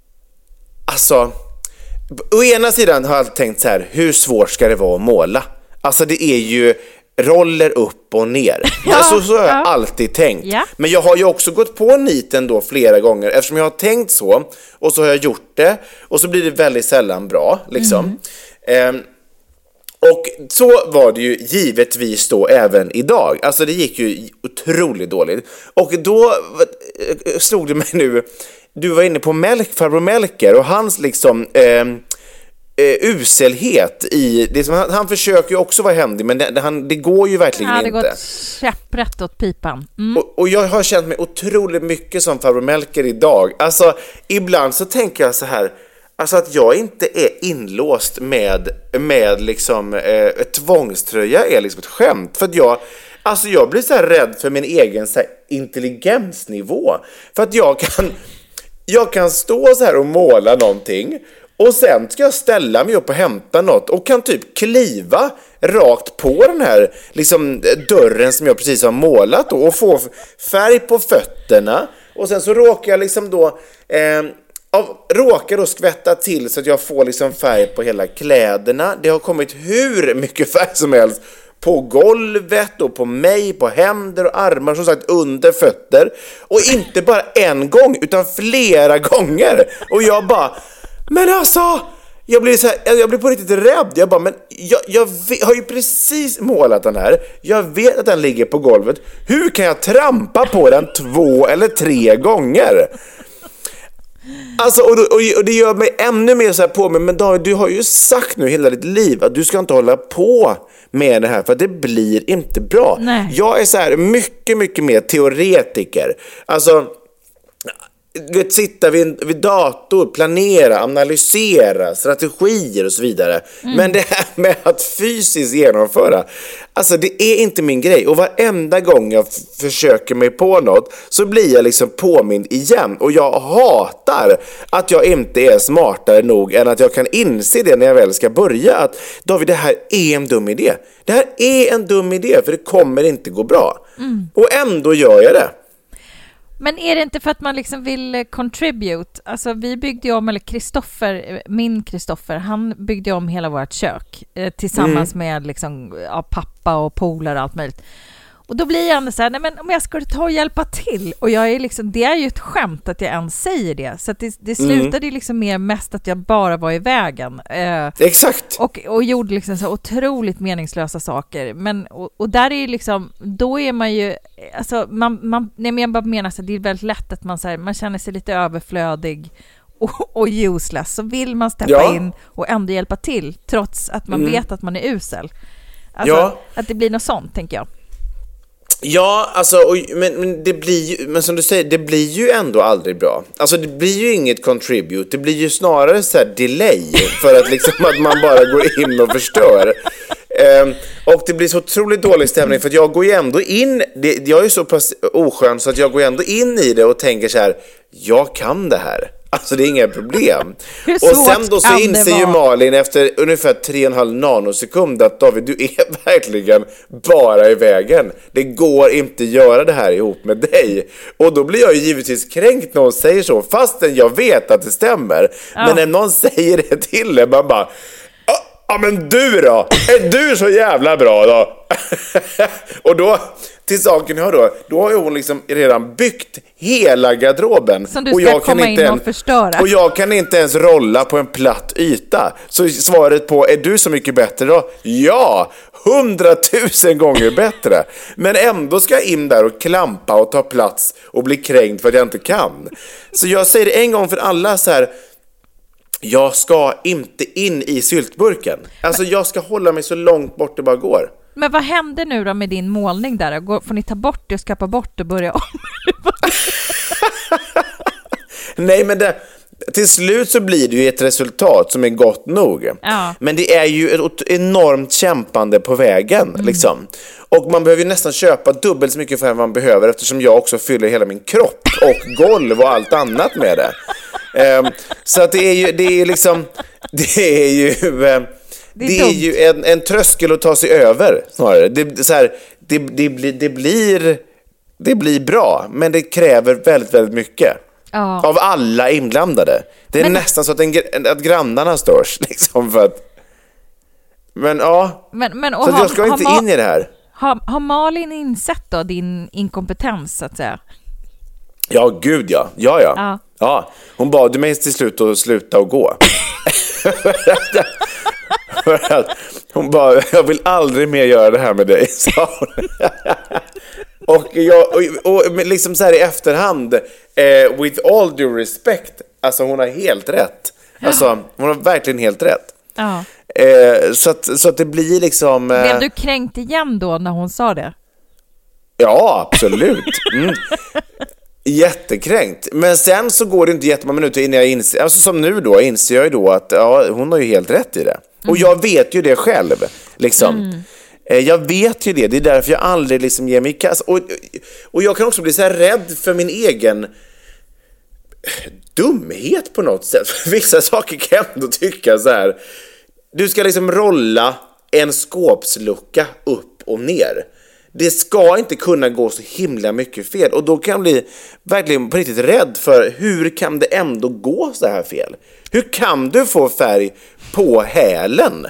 alltså å ena sidan har jag alltid tänkt så här, hur svårt ska det vara att måla? Alltså det är ju roller upp och ner. Ja, så, så har jag ja. alltid tänkt. Ja. Men jag har ju också gått på niten då flera gånger, eftersom jag har tänkt så och så har jag gjort det och så blir det väldigt sällan bra liksom. Mm. Eh, och så var det ju givetvis då även idag. Alltså det gick ju otroligt dåligt. Och då slog det mig nu, du var inne på Melk, farbror Melker och hans liksom eh, Uh, uselhet i det som han, han försöker ju också vara händig, men det, det, han, det går ju verkligen inte. Ja, det går käpprätt åt pipan. Mm. Och, och jag har känt mig otroligt mycket som farbror Melker idag. Alltså, ibland så tänker jag så här, alltså att jag inte är inlåst med, med liksom eh, tvångströja är liksom ett skämt. För att jag, alltså jag blir så här rädd för min egen så här, intelligensnivå. För att jag kan, jag kan stå så här och måla någonting, och sen ska jag ställa mig upp och hämta något och kan typ kliva rakt på den här liksom, dörren som jag precis har målat då, och få färg på fötterna. Och sen så råkar jag liksom då eh, av, råkar då skvätta till så att jag får liksom färg på hela kläderna. Det har kommit hur mycket färg som helst på golvet och på mig, på händer och armar, som sagt under fötter. Och inte bara en gång utan flera gånger. Och jag bara, men alltså, jag blir så här, jag blir på riktigt rädd. Jag bara, men jag, jag vet, har ju precis målat den här. Jag vet att den ligger på golvet. Hur kan jag trampa på den två eller tre gånger? Alltså, och, och, och det gör mig ännu mer så här på mig. Men David, du har ju sagt nu hela ditt liv att du ska inte hålla på med det här, för det blir inte bra. Nej. Jag är så här mycket, mycket mer teoretiker. Alltså, vet, sitta vid, vid dator, planera, analysera strategier och så vidare. Mm. Men det här med att fysiskt genomföra, alltså det är inte min grej. Och varenda gång jag f- försöker mig på något så blir jag liksom påmind igen. Och jag hatar att jag inte är smartare nog än att jag kan inse det när jag väl ska börja. Att David, det här är en dum idé. Det här är en dum idé, för det kommer inte gå bra. Mm. Och ändå gör jag det. Men är det inte för att man liksom vill contribute? Alltså vi byggde ju om, eller Kristoffer, min Kristoffer, han byggde om hela vårt kök eh, tillsammans mm. med liksom, ja, pappa och polare och allt möjligt. Och då blir jag så här, nej men om jag skulle ta och hjälpa till, och jag är liksom, det är ju ett skämt att jag ens säger det, så att det, det slutade mm. liksom mer mest att jag bara var i vägen. Eh, Exakt. Och, och gjorde liksom så otroligt meningslösa saker. Men, och, och där är ju liksom, då är man ju, alltså man, man, nej men jag bara menar så att det är väldigt lätt att man, så här, man känner sig lite överflödig och, och useless, så vill man steppa ja. in och ändå hjälpa till, trots att man mm. vet att man är usel. Alltså, ja. att det blir något sånt, tänker jag. Ja, alltså, och, men, men det blir ju, men som du säger, det blir ju ändå aldrig bra. Alltså det blir ju inget contribute, det blir ju snarare så här delay, för att liksom att man bara går in och förstör. ehm, och det blir så otroligt dålig stämning för att jag går ju ändå in, det, jag är ju så pass oskön så att jag går ändå in i det och tänker så här, jag kan det här. Alltså det är inga problem. Och sen då så inser ju Malin efter ungefär tre och en halv nanosekund att David, du är verkligen bara i vägen. Det går inte att göra det här ihop med dig. Och då blir jag ju givetvis kränkt när hon säger så, fastän jag vet att det stämmer. Ja. Men när någon säger det till det, man bara, ja men du då? Är du så jävla bra då? Och då, till saken hör då, då har ju hon liksom redan byggt hela garderoben. Som du ska och jag komma kan inte in och förstöra. Och jag kan inte ens rolla på en platt yta. Så svaret på, är du så mycket bättre då? Ja, hundratusen gånger bättre. Men ändå ska jag in där och klampa och ta plats och bli kränkt för att jag inte kan. Så jag säger det en gång för alla så här, jag ska inte in i syltburken. Alltså jag ska hålla mig så långt bort det bara går. Men vad händer nu då med din målning där? Går, får ni ta bort det och skapa bort det och börja om? Nej, men det, till slut så blir det ju ett resultat som är gott nog. Ja. Men det är ju ett enormt kämpande på vägen. Mm. Liksom. Och man behöver ju nästan köpa dubbelt så mycket för vad man behöver, eftersom jag också fyller hela min kropp och golv och allt annat med det. Um, så att det är ju, det är liksom, det är ju... Uh, Det är, det är ju en, en tröskel att ta sig över snarare. Det, så här, det, det, blir, det, blir, det blir bra, men det kräver väldigt, väldigt mycket. Ja. Av alla inblandade. Det är men, nästan så att, en, att grannarna störs. Liksom, för att, men ja, men, men, så har, jag ska inte har, in i det här. Har, har Malin insett då din inkompetens, så att säga? Ja, gud ja. Ja, ja. ja. ja. Hon bad mig till slut att sluta och gå. För att hon bara, jag vill aldrig mer göra det här med dig, sa hon. Och jag, och, och liksom så här i efterhand, eh, with all due respect, alltså hon har helt rätt. Alltså hon har verkligen helt rätt. Ja. Eh, så att, så att det blir liksom... Eh, Blev du kränkt igen då när hon sa det? Ja, absolut. Mm. Jättekränkt. Men sen så går det inte jättemånga minuter innan jag inser, alltså som nu då, inser jag ju då att ja, hon har ju helt rätt i det. Mm. Och jag vet ju det själv, liksom. Mm. Jag vet ju det, det är därför jag aldrig liksom ger mig i kast. Och, och jag kan också bli så här rädd för min egen dumhet på något sätt. För vissa saker kan jag ändå tycka så här. Du ska liksom rolla en skåpslucka upp och ner. Det ska inte kunna gå så himla mycket fel. Och då kan jag bli verkligen på riktigt rädd för hur kan det ändå gå så här fel? Hur kan du få färg på hälen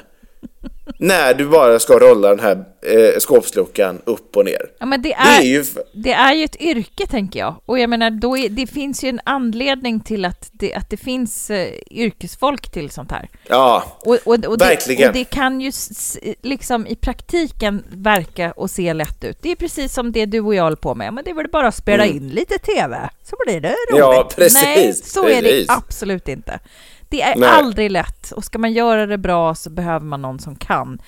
när du bara ska rolla den här eh, skåpsluckan upp och ner? Ja, men det är, det är ju det är ju ett yrke, tänker jag. Och jag menar, då är, det finns ju en anledning till att det, att det finns eh, yrkesfolk till sånt här. Ja, och, och, och verkligen. Det, och det kan ju s, liksom i praktiken verka och se lätt ut. Det är precis som det du och jag håller på med. Men det är väl bara att spela mm. in lite tv, så blir det roligt. Ja, precis. Nej, så precis. är det absolut inte. Det är Nej. aldrig lätt, och ska man göra det bra så behöver man någon som kan.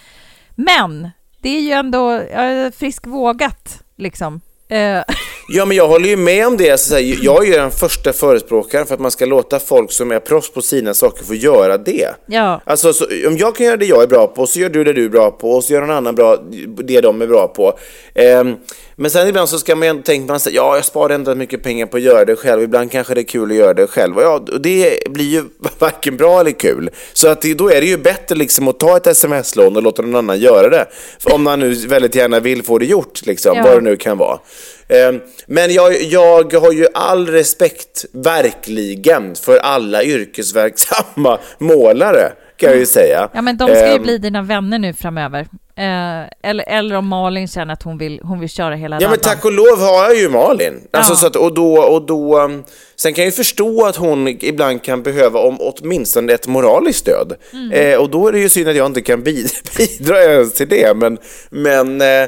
Men det är ju ändå äh, frisk vågat, liksom. Uh. Ja, men jag håller ju med om det. Så här, jag är ju den första förespråkaren för att man ska låta folk som är proffs på sina saker få göra det. Ja. Alltså, så, om jag kan göra det jag är bra på, så gör du det du är bra på, och så gör någon annan bra det de är bra på. Um, men sen ibland så ska man ändå tänka på att ja, jag sparar ändå mycket pengar på att göra det själv. Ibland kanske det är kul att göra det själv. Och ja, det blir ju varken bra eller kul. Så att det, då är det ju bättre liksom att ta ett sms-lån och låta någon annan göra det. För om man nu väldigt gärna vill få det gjort, liksom, ja. Vad det nu kan vara. Um, men jag, jag har ju all respekt verkligen för alla yrkesverksamma målare, kan jag ju säga. Ja, men de ska ju um, bli dina vänner nu framöver. Uh, eller, eller om Malin känner att hon vill, hon vill köra hela Ja, radan. men tack och lov har jag ju Malin. Alltså, ja. så att, och då, och då, um, sen kan jag ju förstå att hon ibland kan behöva om åtminstone ett moraliskt stöd. Mm. Eh, och då är det ju synd att jag inte kan bidra ens till det. Men, men eh,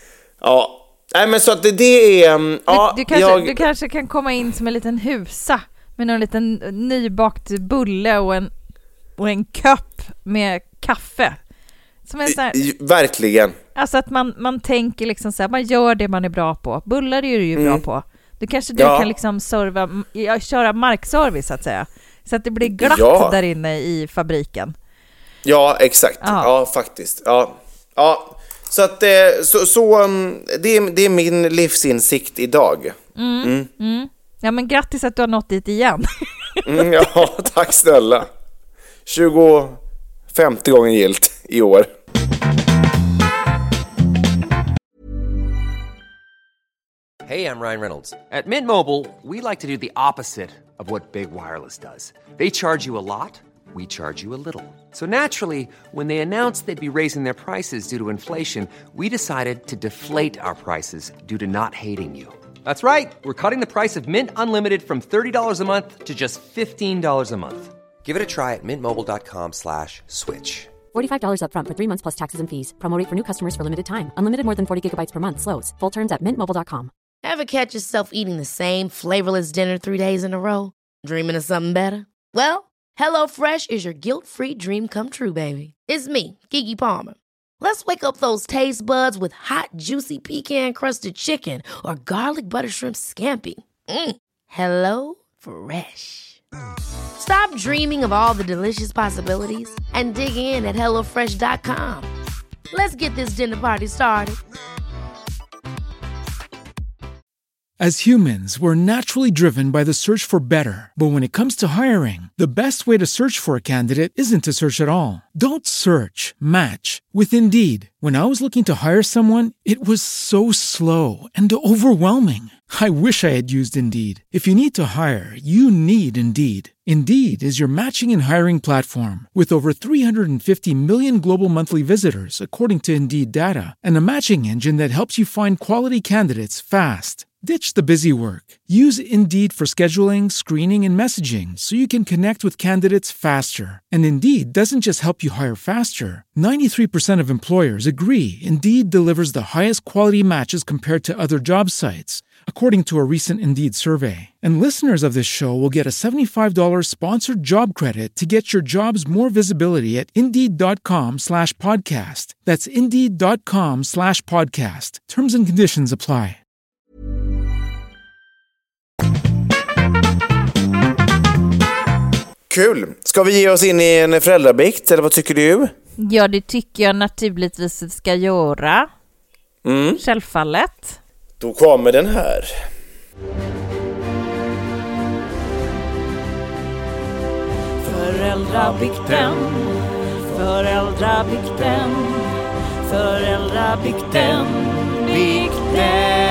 ja... Nej, men så att det, det är... Um, du, ja, du, kanske, jag... du kanske kan komma in som en liten husa med någon liten nybakt bulle och en, och en kopp med kaffe. Som en så här, verkligen. Alltså att man, man tänker liksom så här, man gör det man är bra på. Bullar är du ju mm. bra på. Du kanske du ja. kan liksom serva, köra markservice, så att säga. Så att det blir glatt ja. där inne i fabriken. Ja, exakt. Ja, ja faktiskt. Ja. Ja, så att så, så det, är, det är min livsinsikt idag. Mm. Mm. Mm. Ja, men grattis att du har nått dit igen. mm, ja, tack snälla. tjugo femte gången gilt i år. Hey, I'm Ryan Reynolds. At Mint Mobile, we like to do the opposite of what Big Wireless does. They charge you a lot, we charge you a little. So naturally, when they announced they'd be raising their prices due to inflation, we decided to deflate our prices due to not hating you. That's right. We're cutting the price of Mint Unlimited from thirty dollars a month to just fifteen dollars a month. Give it a try at mintmobile.com slash switch. forty-five dollars up front for three months plus taxes and fees. Promo rate for new customers for limited time. Unlimited more than forty gigabytes per month. Slows full terms at mint mobile dot com. Ever catch yourself eating the same flavorless dinner three days in a row? Dreaming of something better? Well, HelloFresh is your guilt-free dream come true, baby. It's me, Keke Palmer. Let's wake up those taste buds with hot, juicy pecan-crusted chicken or garlic butter shrimp scampi. Mm. Hello Fresh. Stop dreaming of all the delicious possibilities and dig in at hello fresh dot com. Let's get this dinner party started. As humans, we're naturally driven by the search for better. But when it comes to hiring, the best way to search for a candidate isn't to search at all. Don't search, match with Indeed. When I was looking to hire someone, it was so slow and overwhelming. I wish I had used Indeed. If you need to hire, you need Indeed. Indeed is your matching and hiring platform with over three hundred fifty million global monthly visitors, according to Indeed data, and a matching engine that helps you find quality candidates fast. Ditch the busy work. Use Indeed for scheduling, screening, and messaging so you can connect with candidates faster. And Indeed doesn't just help you hire faster. ninety-three percent of employers agree Indeed delivers the highest quality matches compared to other job sites, according to a recent Indeed survey. And listeners of this show will get a seventy-five dollars sponsored job credit to get your jobs more visibility at Indeed.com slash podcast. That's Indeed.com slash podcast. Terms and conditions apply. Kul. Ska vi ge oss in i en föräldrabikt, eller vad tycker du? Ja, det tycker jag naturligtvis vi ska göra. Mm. Självfallet. Då kommer den här. Föräldrabikten, föräldrabikten, föräldrabikten, bikten.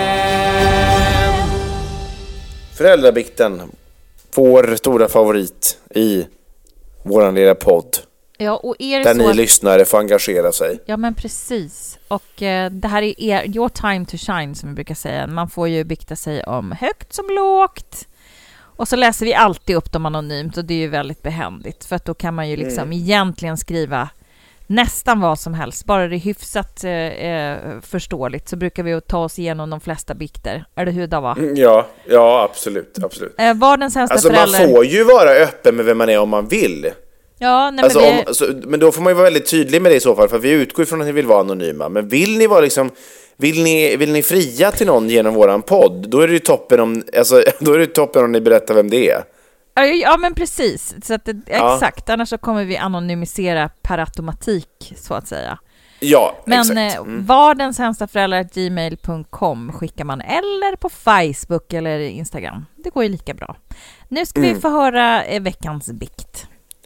Föräldrabikten, vår stora favorit i våran lilla podd. Ja, och är det där så ni att... lyssnare får engagera sig. Ja, men precis. Och eh, det här är er, your time to shine, som vi brukar säga. Man får ju bikta sig om högt som lågt. Och så läser vi alltid upp dem anonymt, och det är ju väldigt behändigt. För att då kan man ju liksom mm. egentligen skriva nästan vad som helst. Bara det är hyfsat eh, förståeligt, så brukar vi ta oss igenom de flesta bikter. Är det hur det var? Ja, ja absolut. absolut. Eh, var den sämsta alltså, förälder... man får ju vara öppen med vem man är om man vill. Ja, nej, alltså, men, det... om, så, men då får man ju vara väldigt tydlig med det i så fall, för vi utgår ifrån att ni vill vara anonyma. Men vill ni vara liksom, vill ni, vill ni fria till någon genom våran podd, då är det ju toppen om, alltså, då är det toppen om ni berättar vem det är. Ja, men precis. Så att det, ja. Exakt, annars så kommer vi anonymisera per automatik, så att säga. Ja, men exakt. Mm. var den sämsta föräldrar gmail punkt com skickar man, eller på Facebook eller Instagram. Det går ju lika bra. Nu ska mm. vi få höra eh, veckans bikt.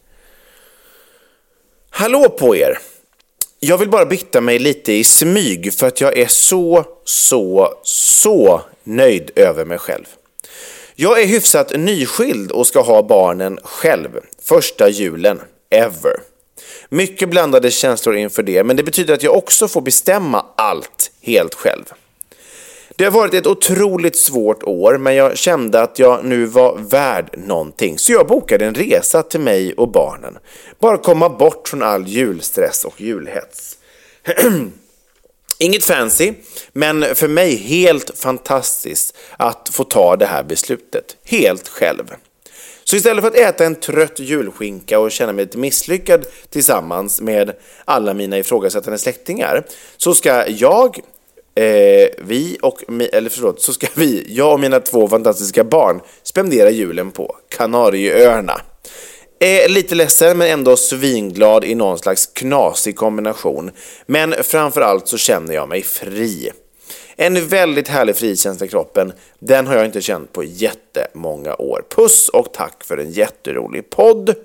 Hallå på er! Jag vill bara bikta mig lite i smyg för att jag är så, så, så nöjd över mig själv. Jag är hyfsat nyskild och ska ha barnen själv. Första julen, ever. Mycket blandade känslor inför det, men det betyder att jag också får bestämma allt helt själv. Det har varit ett otroligt svårt år, men jag kände att jag nu var värd någonting. Så jag bokade en resa till mig och barnen. Bara komma bort från all julstress och julhets. Inget fancy, men för mig helt fantastiskt att få ta det här beslutet. Helt själv. Så istället för att äta en trött julskinka och känna mig lite misslyckad tillsammans med alla mina ifrågasättande släktingar, så ska jag... Eh, vi och eller förlåt, så ska vi, jag och mina två fantastiska barn, spendera julen på Kanarieöarna. är lite ledsen men ändå svinglad i någon slags knasig kombination. Men framförallt så känner jag mig fri. En väldigt härlig frikänsla i kroppen. Den har jag inte känt på jättemånga år. Puss och tack för en jätterolig podd.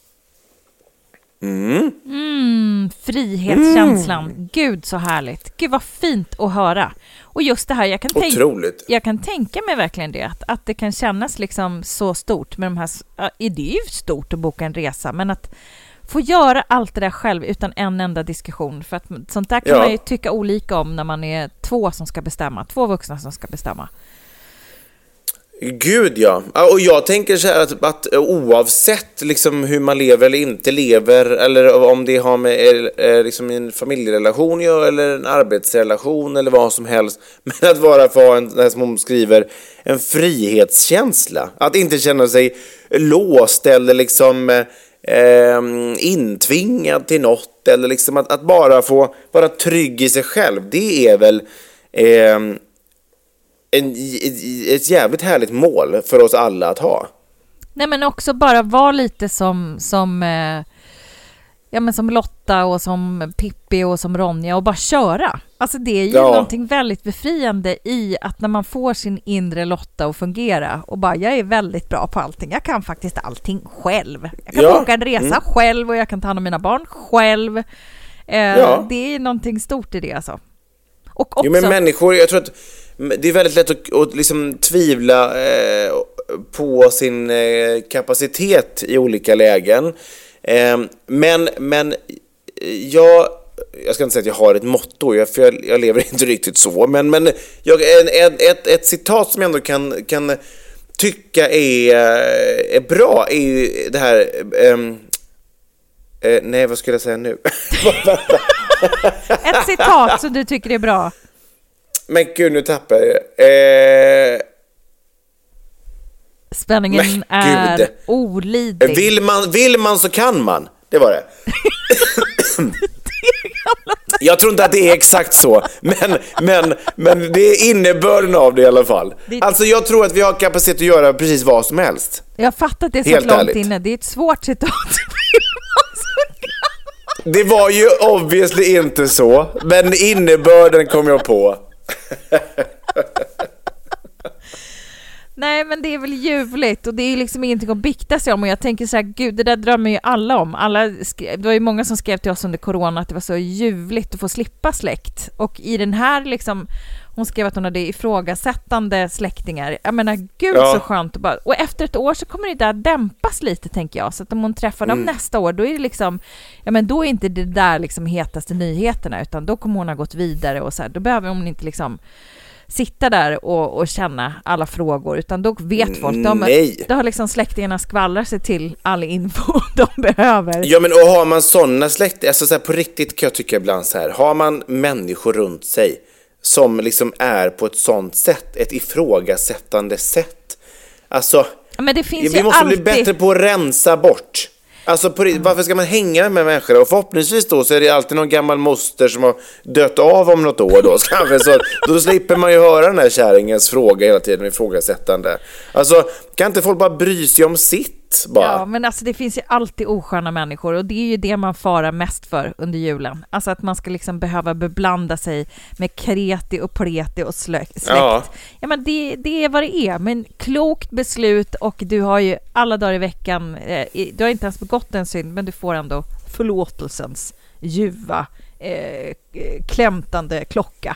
Mm. Mm, frihetskänslan. Mm. Gud så härligt. Gud vad fint att höra. Och just det här, jag kan, tänk, jag kan tänka mig verkligen det. Att, att det kan kännas liksom så stort med de här... Det är ju stort att boka en resa, men att få göra allt det där själv utan en enda diskussion. För att sånt där kan ja. man ju tycka olika om när man är två som ska bestämma. Två vuxna som ska bestämma. Gud ja, och jag tänker så här att, att oavsett liksom hur man lever eller inte lever, eller om det har med eh, liksom en familjerelation ja, eller en arbetsrelation eller vad som helst, men att vara för en, där som hon skriver, en frihetskänsla, att inte känna sig låst eller liksom eh, intvingad till något, eller liksom att, att bara få vara trygg i sig själv, det är väl eh, En, ett jävligt härligt mål för oss alla att ha. Nej, men också bara vara lite som som, eh, ja, men som Lotta och som Pippi och som Ronja och bara köra. Alltså det är ju ja. någonting väldigt befriande i att när man får sin inre Lotta att fungera och bara, jag är väldigt bra på allting. Jag kan faktiskt allting själv. Jag kan ja. åka en resa mm. själv och jag kan ta hand om mina barn själv. Eh, ja. Det är någonting stort i det alltså. Och också... Jo, men människor, jag tror att det är väldigt lätt att, att liksom tvivla eh, på sin eh, kapacitet i olika lägen. Eh, men men jag, jag ska inte säga att jag har ett motto, för jag, jag lever inte riktigt så. Men, men jag, en, ett, ett citat som jag ändå kan, kan tycka är, är bra är ju det här... Eh, eh, nej, vad skulle jag säga nu? Ett citat som du tycker är bra. Men gud, nu tappar jag eh... Spänningen men, är gud. olidlig. Vill man, vill man så kan man. Det var det. Jag tror inte att det är exakt så. Men, men, men det är innebörden av det i alla fall. Det... Alltså jag tror att vi har kapacitet att göra precis vad som helst. Jag har fattat det så helt långt ärligt. Inne. Det är ett svårt citat. Det var ju obviously inte så. Men innebörden kom jag på. Nej, men det är väl ljuvligt och det är liksom ingenting att bikta sig om, och jag tänker så här, gud, det där drömmer ju alla om. Alla skrev, det var ju många som skrev till oss under corona att det var så ljuvligt att få slippa släkt, och i den här liksom, hon skrev att hon hade ifrågasättande släktingar. Jag menar, gud ja. så skönt att bara, och efter ett år så kommer det där dämpas lite, tänker jag, så att om hon träffar dem mm. nästa år, då är det liksom, ja men då är inte det där liksom hetaste nyheterna, utan då kommer hon ha gått vidare och så här, då behöver hon inte liksom sitta där och, och känna alla frågor, utan då vet folk, de, då har liksom släktingarna skvallrar sig till all info de behöver. Ja, men och har man sådana släkt, alltså så här, på riktigt kan jag tycka ibland så här, har man människor runt sig som liksom är på ett sånt sätt, ett ifrågasättande sätt, alltså men det finns vi måste alltid... bli bättre på att rensa bort. Alltså på, mm. varför ska man hänga med människor? Och förhoppningsvis då så är det alltid någon gammal moster som har dött av om något år då. Kanske, så då slipper man ju höra den här kärringens fråga hela tiden, ifrågasättande. Alltså, kan inte folk bara bry sig om sitt? Bara? Ja, men alltså det finns ju alltid osköna människor, och det är ju det man farar mest för under julen. Alltså att man ska liksom behöva beblanda sig med kreti och pleti och släkt. Ja, ja men det, det är vad det är. Men klokt beslut, och du har ju alla dagar i veckan, eh, du har inte ens begått en synd, men du får ändå förlåtelsens ljuva, eh, klämtande klocka.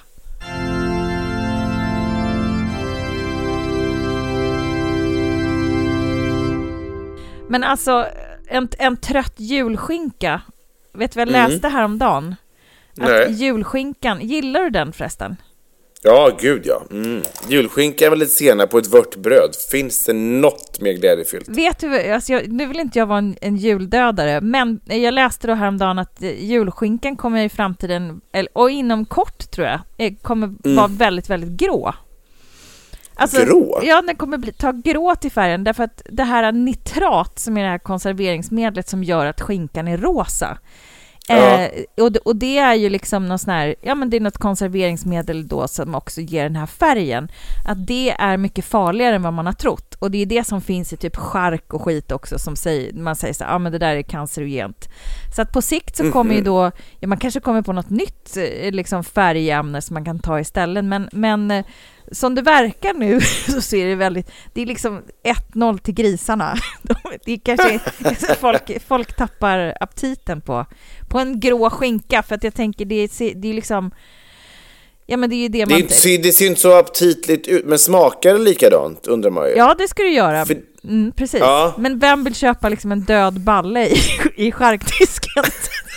Men alltså, en, en trött julskinka. Vet du vad jag läste mm. häromdagen? Att Nej. julskinkan, gillar du den förresten? Ja, gud ja. Mm. Julskinka är väl lite senare på ett vörtbröd. Finns det något mer glädjefyllt? Vet du, alltså jag, nu vill inte jag vara en, en juldödare, men jag läste då häromdagen att julskinkan kommer i framtiden, och inom kort tror jag, kommer mm. vara väldigt, väldigt grå. Alltså, grå? Ja, den kommer bli, ta grå till färgen, därför att det här nitrat som är det här konserveringsmedlet som gör att skinkan är rosa Ja. Eh, och, och det är ju liksom något sån här, ja men det är något konserveringsmedel då som också ger den här färgen. Att det är mycket farligare än vad man har trott. Och det är det som finns i typ chark och skit också som säger, man säger så här, ja men det där är cancerogent. Så att på sikt så kommer mm-hmm. ju då, ja man kanske kommer på något nytt liksom färgämne som man kan ta istället. Men, men som det verkar nu så ser det väldigt, det är liksom ett noll till grisarna. Det är kanske, folk, folk tappar aptiten på, på en grå skinka, för att jag tänker det är, det är liksom, ja men det är ju det man... Det, ser, det ser inte så aptitligt ut, men smakar det likadant, undrar man ju. Ja, det ska du göra. För... Mm, precis. Ja. Men vem vill köpa liksom en död balle i, i charkdisken?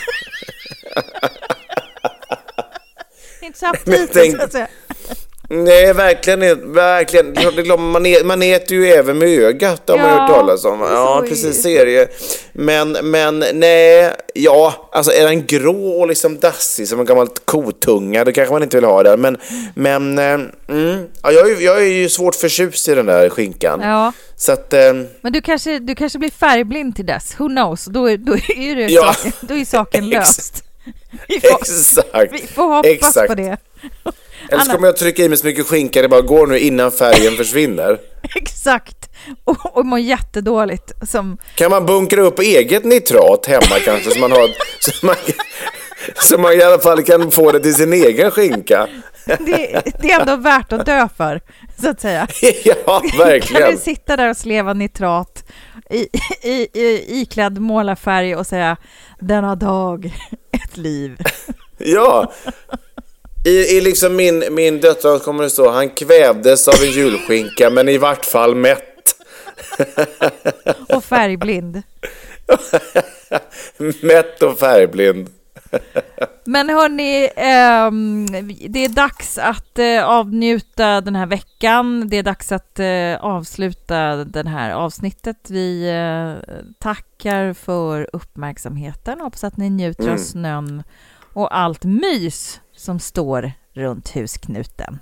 Det är inte så aptitligt, tänk... så att säga. Nej, verkligen, verkligen. Man, ä, man äter ju även med ögat, har ja, man hört talas om. Ja, precis, serie. Men, men nej, ja, alltså är den grå och liksom dassig som en gammal kotunga, då kanske man inte vill ha det. Men, men mm, ja, jag, är, jag är ju svårt förtjust i den där skinkan. Ja. Så att, ähm, men du kanske, du kanske blir färgblind till dess. Who knows? Då är, då är, det ja. saken, då är saken löst. Vi får, Exakt. Vi får hoppas Exakt. på det. Eller så kommer jag trycka i mig så mycket skinka det bara går nu innan färgen försvinner. Exakt. Och, och mår jättedåligt. Som... Kan man bunkra upp eget nitrat hemma kanske, så man, har, så, man, så man i alla fall kan få det till sin egen skinka? Det, det är ändå värt att dö för, så att säga. Ja, verkligen. Kan du sitta där och sleva nitrat i, i, i, iklädd målarfärg och säga denna dag, ett liv. Ja. I, i liksom min, min döttrar kommer det stå, han kvävdes av en julskinka, men i vart fall mätt. Och färgblind. Mätt och färgblind. Men hörni, eh, det är dags att eh, avnjuta den här veckan. Det är dags att eh, avsluta det här avsnittet. Vi eh, tackar för uppmärksamheten. Hoppas att ni njuter mm. av snön och allt mys som står runt husknuten.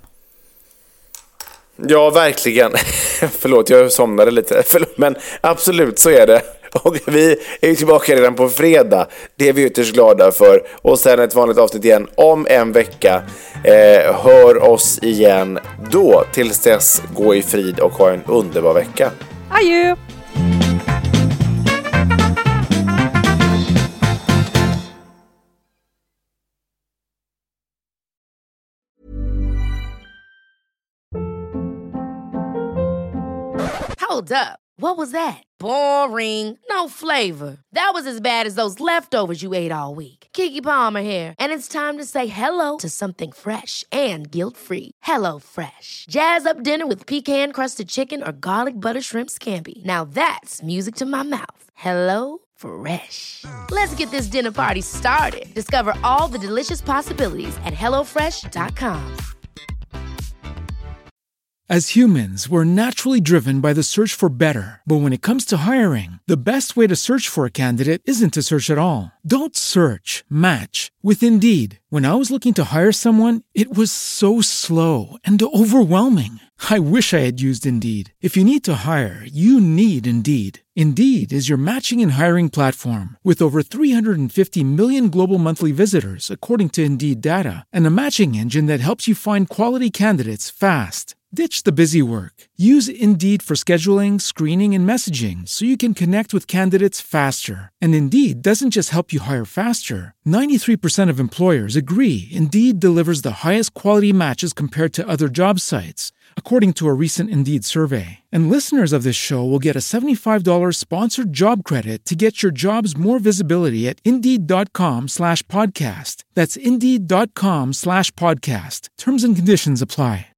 Ja, verkligen. Förlåt, jag somnade lite. Förlåt, men absolut så är det. Och vi är tillbaka redan på fredag. Det är vi ytterst glada för. Och sen ett vanligt avsnitt igen om en vecka. Eh, hör oss igen då. Tills dess, gå i frid och ha en underbar vecka. Adjö! Hold up. What was that? Boring. No flavor. That was as bad as those leftovers you ate all week. Keke Palmer here, and it's time to say hello to something fresh and guilt-free. Hello Fresh. Jazz up dinner with pecan-crusted chicken or garlic butter shrimp scampi. Now that's music to my mouth. Hello Fresh. Let's get this dinner party started. Discover all the delicious possibilities at hello fresh dot com. As humans, we're naturally driven by the search for better. But when it comes to hiring, the best way to search for a candidate isn't to search at all. Don't search, match with Indeed. When I was looking to hire someone, it was so slow and overwhelming. I wish I had used Indeed. If you need to hire, you need Indeed. Indeed is your matching and hiring platform with over three hundred fifty million global monthly visitors, according to Indeed data, and a matching engine that helps you find quality candidates fast. Ditch the busy work. Use Indeed for scheduling, screening, and messaging so you can connect with candidates faster. And Indeed doesn't just help you hire faster. ninety-three percent of employers agree Indeed delivers the highest quality matches compared to other job sites, according to a recent Indeed survey. And listeners of this show will get a seventy-five dollars sponsored job credit to get your jobs more visibility at Indeed.com slash podcast. That's Indeed.com slash podcast. Terms and conditions apply.